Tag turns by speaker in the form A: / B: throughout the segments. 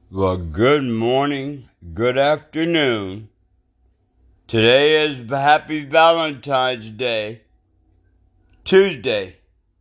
A: Well, good morning, good afternoon. Today is Happy Valentine's Day, Tuesday,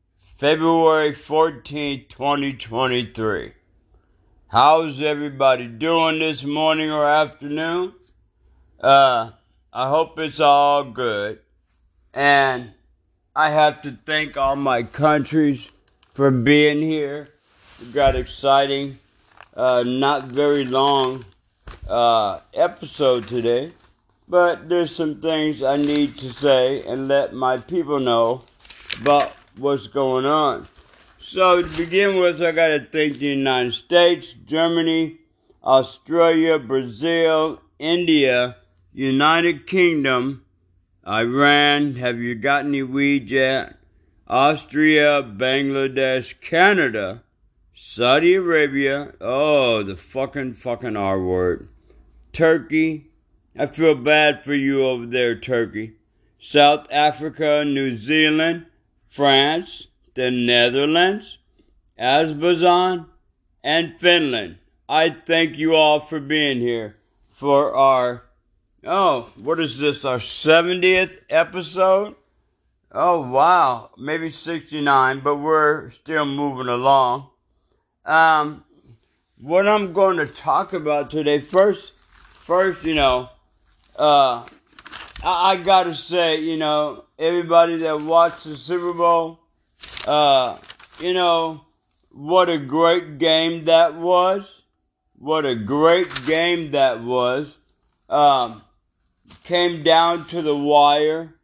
A: February 14th, 2023. How's everybody doing this morning or afternoon? I hope it's all good. And I have to thank all my countries for being here. We got exciting, not very long episode today, but there's some things I need to say and let my people know about what's going on. So to begin with, I got to thank the United States, Germany, Australia, Brazil, India, United Kingdom, Iran, have you got any weed yet? Austria, Bangladesh, Canada, Saudi Arabia, oh, the fucking R word. Turkey, I feel bad for you over there, Turkey. South Africa, New Zealand, France, the Netherlands, Azerbaijan, and Finland. I thank you all for being here for our, what is this, our 70th episode? Oh, wow, maybe 69, but we're still moving along. What I'm going to talk about today, first, I gotta say, everybody that watched the Super Bowl, what a great game that was. What a great game that was. Came down to the wire.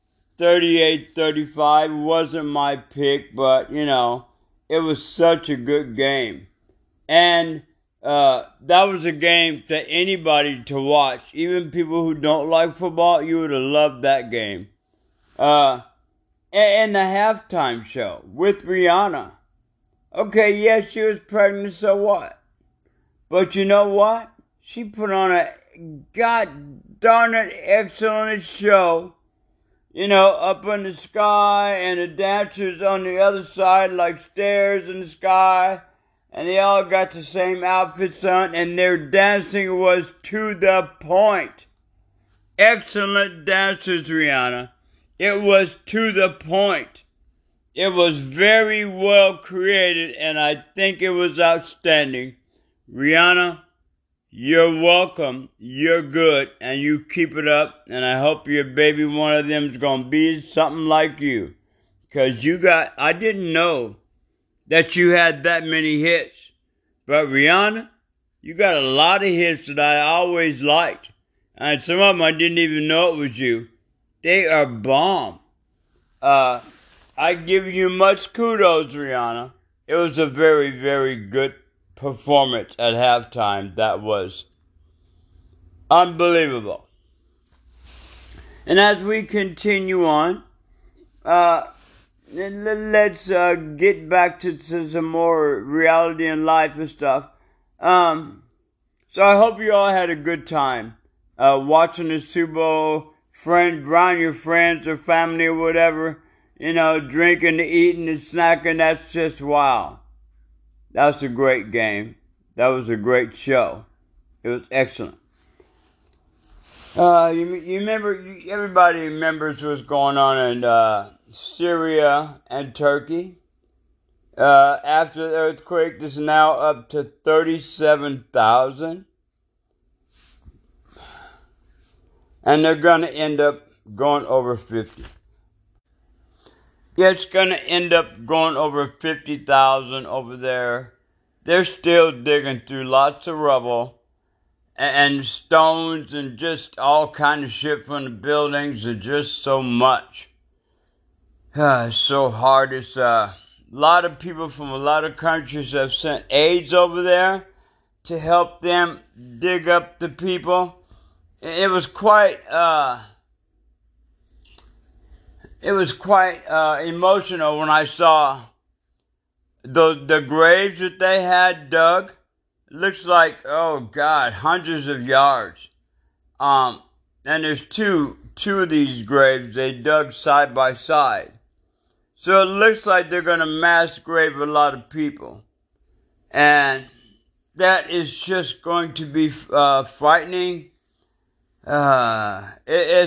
A: 38-35 wasn't my pick, but, it was such a good game. And that was a game for anybody to watch. Even people who don't like football, you would have loved that game. And the halftime show with Rihanna. Okay, yes, she was pregnant, so what? But you know what? She put on a god darn it excellent show. Up in the sky, and the dancers on the other side like stairs in the sky. And they all got the same outfits on, and their dancing was to the point. Excellent dancers, Rihanna. It was to the point. It was very well created, and I think it was outstanding. Rihanna, you're welcome. You're good, and you keep it up, and I hope your baby, one of them, is going to be something like you. Because I didn't know that you had that many hits. But Rihanna, you got a lot of hits that I always liked. And some of them I didn't even know it was you. They are bomb. I give you much kudos, Rihanna. It was a very, very good performance at halftime. That was unbelievable. And as we continue on, let's get back to some more reality and life and stuff. So I hope you all had a good time watching the Super Bowl. Around your friends or family or whatever, drinking, eating, and snacking. That's just wow. That was a great game. That was a great show. It was excellent. You remember? Everybody remembers what's going on in Syria and Turkey. After the earthquake, this is now up to 37,000. And they're going to end up going over 50. Yeah, it's going to end up going over 50,000 over there. They're still digging through lots of rubble and stones and just all kind of shit from the buildings and just so much. It's so hard. It's a lot of people from a lot of countries have sent aids over there to help them dig up the people. It was quite emotional when I saw the graves that they had dug. It looks like, oh God, hundreds of yards. And there's two of these graves they dug side by side. So it looks like they're going to mass grave a lot of people. And that is just going to be frightening. I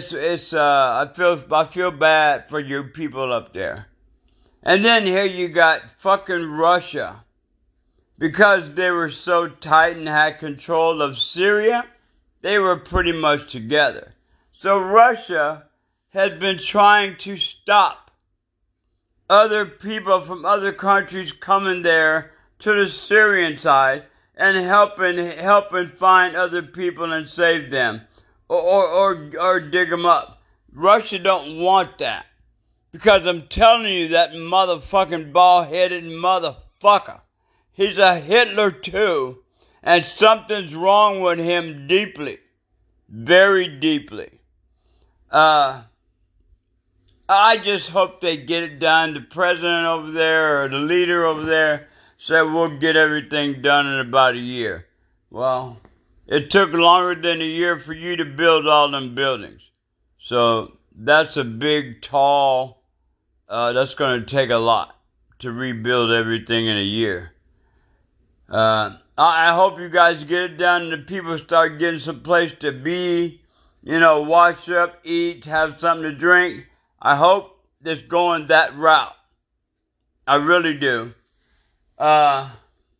A: feel bad for you people up there. And then here you got fucking Russia. Because they were so tight and had control of Syria, they were pretty much together. So Russia has been trying to stop other people from other countries coming there to the Syrian side and helping find other people and save them or dig them up. Russia don't want that. Because I'm telling you, that motherfucking bald-headed motherfucker, he's a Hitler too, and something's wrong with him deeply, very deeply. I just hope they get it done. The president over there or the leader over there said we'll get everything done in about a year. Well, it took longer than a year for you to build all them buildings. So that's a big, tall, that's going to take a lot to rebuild everything in a year. I hope you guys get it done and the people start getting some place to be, wash up, eat, have something to drink. I hope it's going that route. I really do. And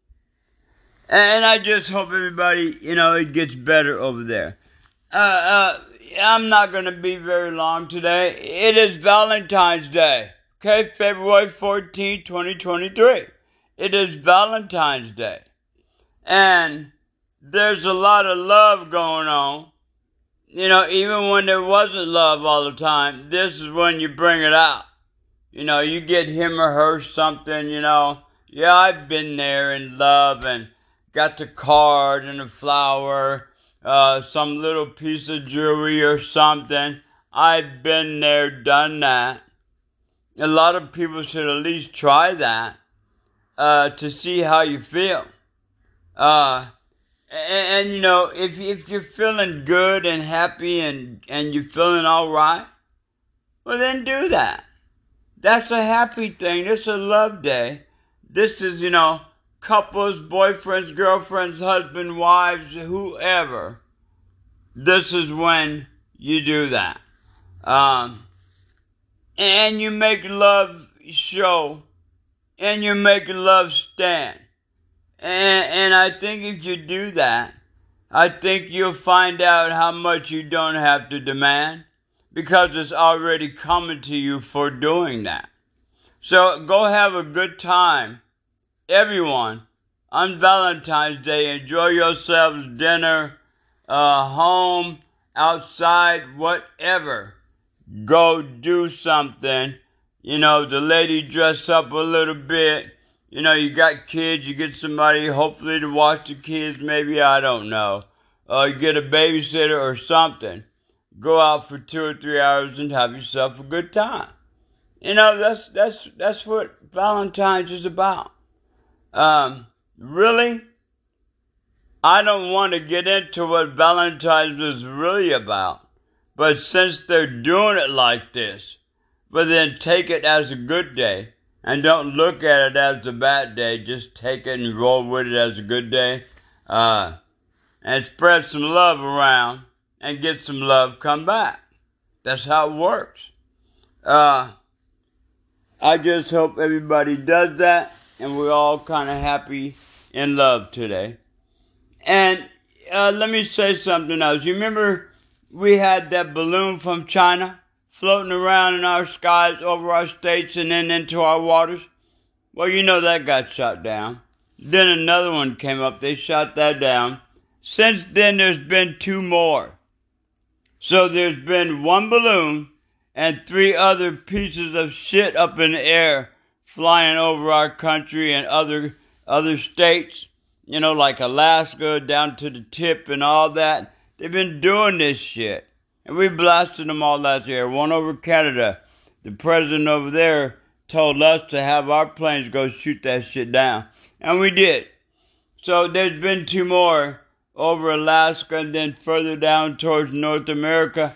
A: I just hope everybody, it gets better over there. I'm not going to be very long today. It is Valentine's Day. Okay, February 14, 2023. It is Valentine's Day. And there's a lot of love going on. Even when there wasn't love all the time, this is when you bring it out. You get him or her something, Yeah, I've been there in love and got the card and the flower, some little piece of jewelry or something. I've been there, done that. A lot of people should at least try that to see how you feel. If you're feeling good and happy and you're feeling all right, well, then do that. That's a happy thing. It's a love day. This is, couples, boyfriends, girlfriends, husbands, wives, whoever. This is when you do that. And you make love show. And you make love stand. And I think if you do that, I think you'll find out how much you don't have to demand. Because it's already coming to you for doing that. So go have a good time. Everyone, on Valentine's Day, enjoy yourselves, dinner, home, outside, whatever. Go do something. The lady dress up a little bit. You got kids, you get somebody hopefully to watch the kids, maybe, I don't know. You get a babysitter or something. Go out for 2 or 3 hours and have yourself a good time. That's what Valentine's is about. Really, I don't want to get into what Valentine's is really about. But since they're doing it like this, but then take it as a good day and don't look at it as a bad day. Just take it and roll with it as a good day. And spread some love around and get some love come back. That's how it works. I just hope everybody does that and we're all kind of happy in love today. And let me say something else. You remember we had that balloon from China floating around in our skies over our states and then into our waters? Well, that got shot down. Then another one came up. They shot that down. Since then, there's been 2 more. So there's been 1 balloon and 3 other pieces of shit up in the air flying over our country and other states, like Alaska down to the tip and all that. They've been doing this shit. And we blasted them all last year. One over Canada. The president over there told us to have our planes go shoot that shit down. And we did. So there's been 2 more over Alaska and then further down towards North America.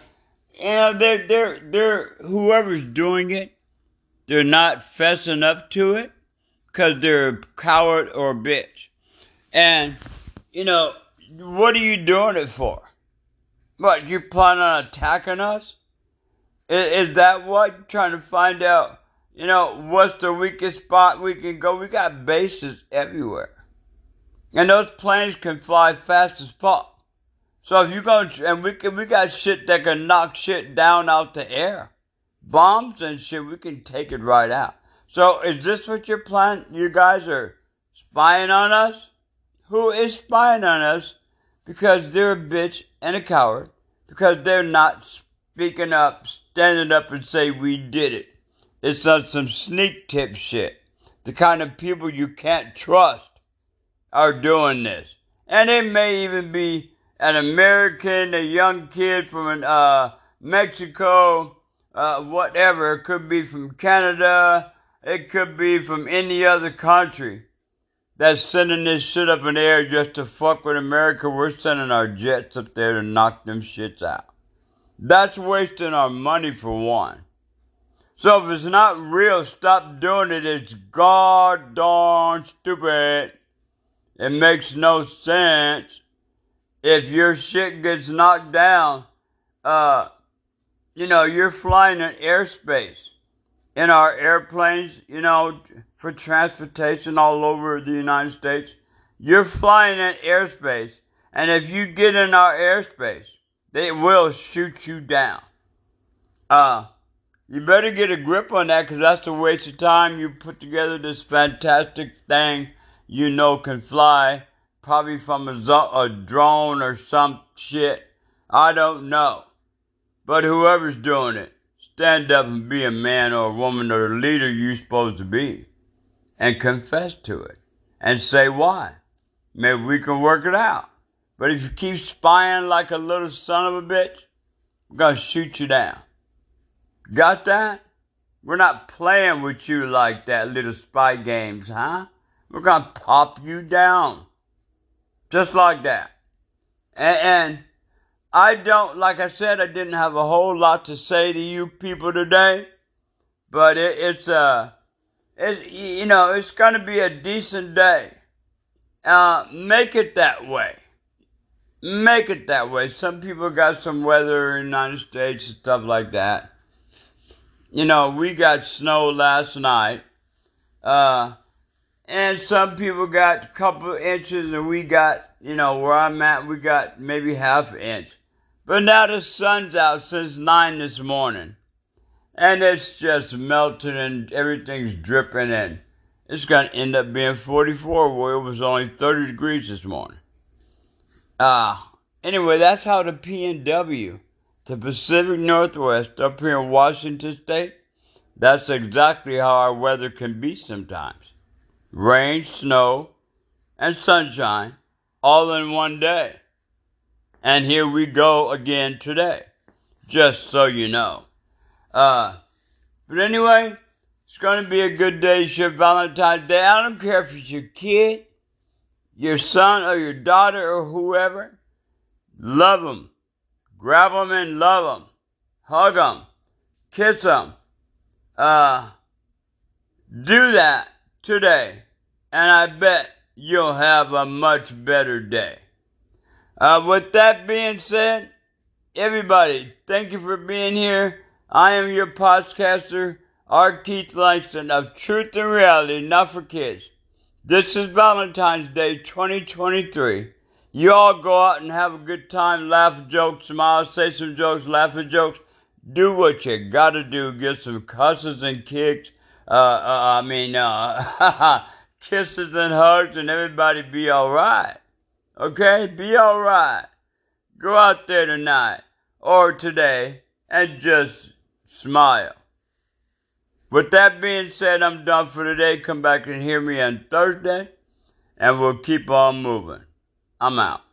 A: They're whoever's doing it, they're not fessing up to it because they're a coward or a bitch. And you know, what are you doing it for? What, you plan on attacking us? Is that what? You're trying to find out, what's the weakest spot we can go? We got bases everywhere. And those planes can fly fast as fuck. So if you go, and we got shit that can knock shit down out the air. Bombs and shit, we can take it right out. So is this what you're planning? You guys are spying on us? Who is spying on us? Because they're a bitch and a coward. Because they're not speaking up, standing up and say we did it. It's on some sneak tip shit. The kind of people you can't trust are doing this. And it may even be an American, a young kid from Mexico, whatever. It could be from Canada. It could be from any other country that's sending this shit up in the air just to fuck with America. We're sending our jets up there to knock them shits out. That's wasting our money for one. So if it's not real, stop doing it. It's god darn stupid. It makes no sense. If your shit gets knocked down, you're flying in airspace. In our airplanes, for transportation all over the United States, you're flying in airspace. And if you get in our airspace, they will shoot you down. You better get a grip on that, because that's a waste of time. You put together this fantastic thing can fly, probably from a drone or some shit. I don't know. But whoever's doing it, stand up and be a man or a woman or the leader you're supposed to be. And confess to it. And say why. Maybe we can work it out. But if you keep spying like a little son of a bitch, we're going to shoot you down. Got that? We're not playing with you like that, little spy games, huh? We're going to pop you down. Just like that. And I don't, like I said, I didn't have a whole lot to say to you people today. But it's going to be a decent day. Make it that way. Make it that way. Some people got some weather in the United States and stuff like that. We got snow last night. And some people got a couple of inches, and we got, where I'm at, we got maybe half an inch. But now the sun's out since 9 this morning. And it's just melting and everything's dripping, and it's going to end up being 44 where it was only 30 degrees this morning. Anyway, that's how the PNW, the Pacific Northwest, up here in Washington State, that's exactly how our weather can be sometimes. Rain, snow, and sunshine all in one day. And here we go again today, just so you know. But anyway, it's going to be a good day. It's your Valentine's Day. I don't care if it's your kid, your son, or your daughter, or whoever. Love them. Grab them and love them. Hug them. Kiss them. Do that today, and I bet you'll have a much better day. With that being said, everybody, thank you for being here. I am your podcaster, R. Keith Langston of Truth and Reality, Not for Kids. This is Valentine's Day 2023. You all go out and have a good time, laugh, joke, smile, say some jokes, laugh at jokes. Do what you gotta do. Get some cusses and kicks. Kisses and hugs, and everybody be alright. Okay? Be alright. Go out there tonight or today and just smile. With that being said, I'm done for today. Come back and hear me on Thursday, and we'll keep on moving. I'm out.